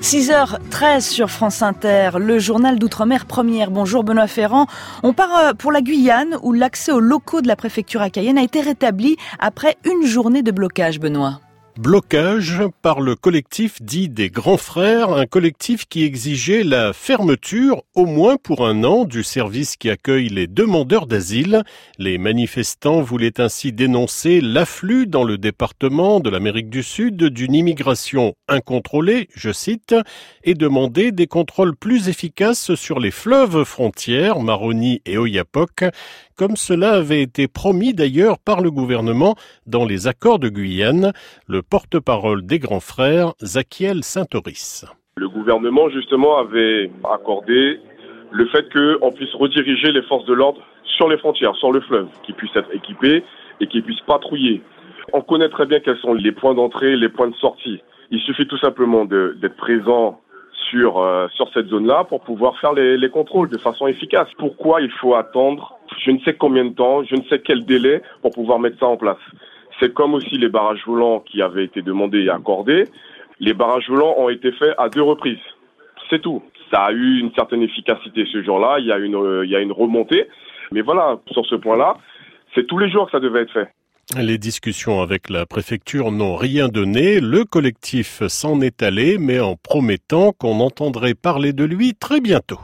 6h13 sur France Inter, le journal d'Outre-mer Première. Bonjour Benoît Ferrand. On part pour la Guyane où l'accès aux locaux de la préfecture à Cayenne a été rétabli après une journée de blocage, Benoît. Blocage par le collectif dit des Grands Frères, un collectif qui exigeait la fermeture, au moins pour un an, du service qui accueille les demandeurs d'asile. Les manifestants voulaient ainsi dénoncer l'afflux dans le département de l'Amérique du Sud d'une immigration incontrôlée, je cite, et demander des contrôles plus efficaces sur les fleuves frontières, Maroni et Oyapock, comme cela avait été promis d'ailleurs par le gouvernement dans les accords de Guyane. Le porte-parole des Grands Frères, Zachiel Saint-Oris. Le gouvernement, justement, avait accordé le fait qu'on puisse rediriger les forces de l'ordre sur les frontières, sur le fleuve, qui puissent être équipées et qui puissent patrouiller. On connaît très bien quels sont les points d'entrée, les points de sortie. Il suffit tout simplement d'être présent sur cette zone-là pour pouvoir faire les contrôles de façon efficace. Pourquoi il faut attendre je ne sais combien de temps, je ne sais quel délai pour pouvoir mettre ça en place? C'est comme aussi les barrages volants qui avaient été demandés et accordés. Les barrages volants ont été faits à 2 reprises. C'est tout. Ça a eu une certaine efficacité ce jour-là, il y a une remontée. Mais voilà, sur ce point-là, c'est tous les jours que ça devait être fait. Les discussions avec la préfecture n'ont rien donné. Le collectif s'en est allé, mais en promettant qu'on entendrait parler de lui très bientôt.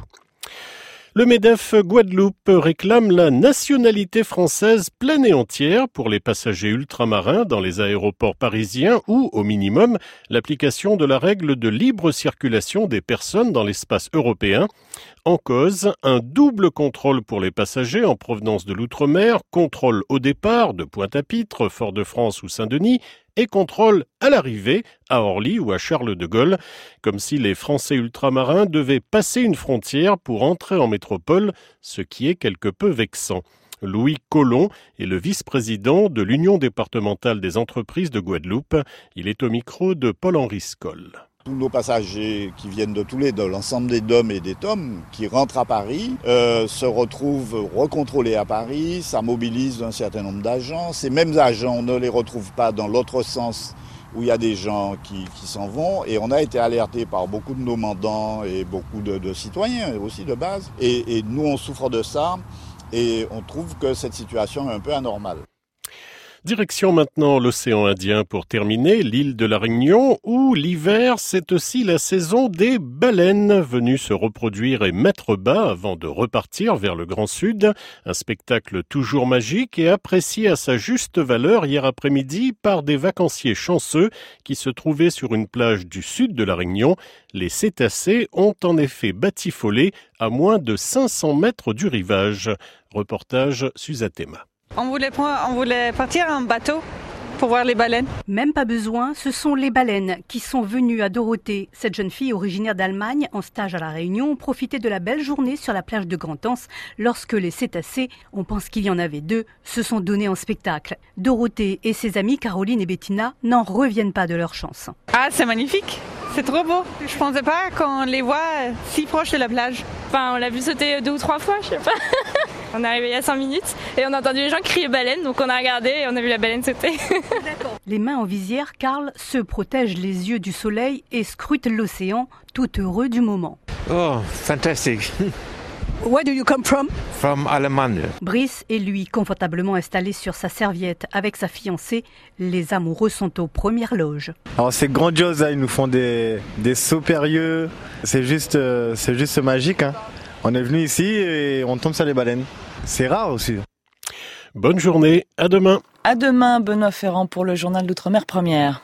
Le MEDEF Guadeloupe réclame la nationalité française pleine et entière pour les passagers ultramarins dans les aéroports parisiens ou, au minimum, l'application de la règle de libre circulation des personnes dans l'espace européen. En cause, un double contrôle pour les passagers en provenance de l'outre-mer, contrôle au départ de Pointe-à-Pitre, Fort-de-France ou Saint-Denis, et contrôle à l'arrivée à Orly ou à Charles de Gaulle, comme si les Français ultramarins devaient passer une frontière pour entrer en métropole, ce qui est quelque peu vexant. Louis Collomb est le vice-président de l'Union départementale des entreprises de Guadeloupe. Il est au micro de Paul-Henri Scoll. Tous nos passagers qui viennent de l'ensemble des DOM et des TOM, qui rentrent à Paris, se retrouvent recontrôlés à Paris. Ça mobilise un certain nombre d'agents. Ces mêmes agents, on ne les retrouve pas dans l'autre sens où il y a des gens qui s'en vont. Et on a été alertés par beaucoup de nos mandants et beaucoup de citoyens aussi de base. Et nous, on souffre de ça et on trouve que cette situation est un peu anormale. Direction maintenant l'océan Indien pour terminer, l'île de la Réunion, où l'hiver, c'est aussi la saison des baleines venues se reproduire et mettre bas avant de repartir vers le Grand Sud. Un spectacle toujours magique et apprécié à sa juste valeur hier après-midi par des vacanciers chanceux qui se trouvaient sur une plage du sud de la Réunion. Les cétacés ont en effet batifolé à moins de 500 mètres du rivage. Reportage Suzatema. On voulait partir en bateau pour voir les baleines. Même pas besoin, ce sont les baleines qui sont venues à Dorothée. Cette jeune fille originaire d'Allemagne, en stage à La Réunion, profitait de la belle journée sur la plage de Grand-Anse lorsque les cétacés, on pense qu'il y en avait 2, se sont donnés en spectacle. Dorothée et ses amies Caroline et Bettina n'en reviennent pas de leur chance. Ah, c'est magnifique. C'est trop beau. Je pensais pas qu'on les voit si proches de la plage. Enfin, on l'a vu sauter 2 ou 3 fois, je sais pas. On est arrivé il y a 5 minutes et on a entendu les gens crier baleine, donc on a regardé et on a vu la baleine sauter. Les mains en visière, Karl se protège les yeux du soleil et scrute l'océan, tout heureux du moment. Oh, fantastic. Where do you come from? From Allemagne. Brice est lui confortablement installé sur sa serviette avec sa fiancée. Les amoureux sont aux premières loges. Alors c'est grandiose, hein. Ils nous font des sauts périlleux. C'est juste magique. Hein. On est venu ici et on tombe sur les baleines. C'est rare aussi. Bonne journée, à demain. À demain, Benoît Ferrand pour le journal d'Outre-mer Première.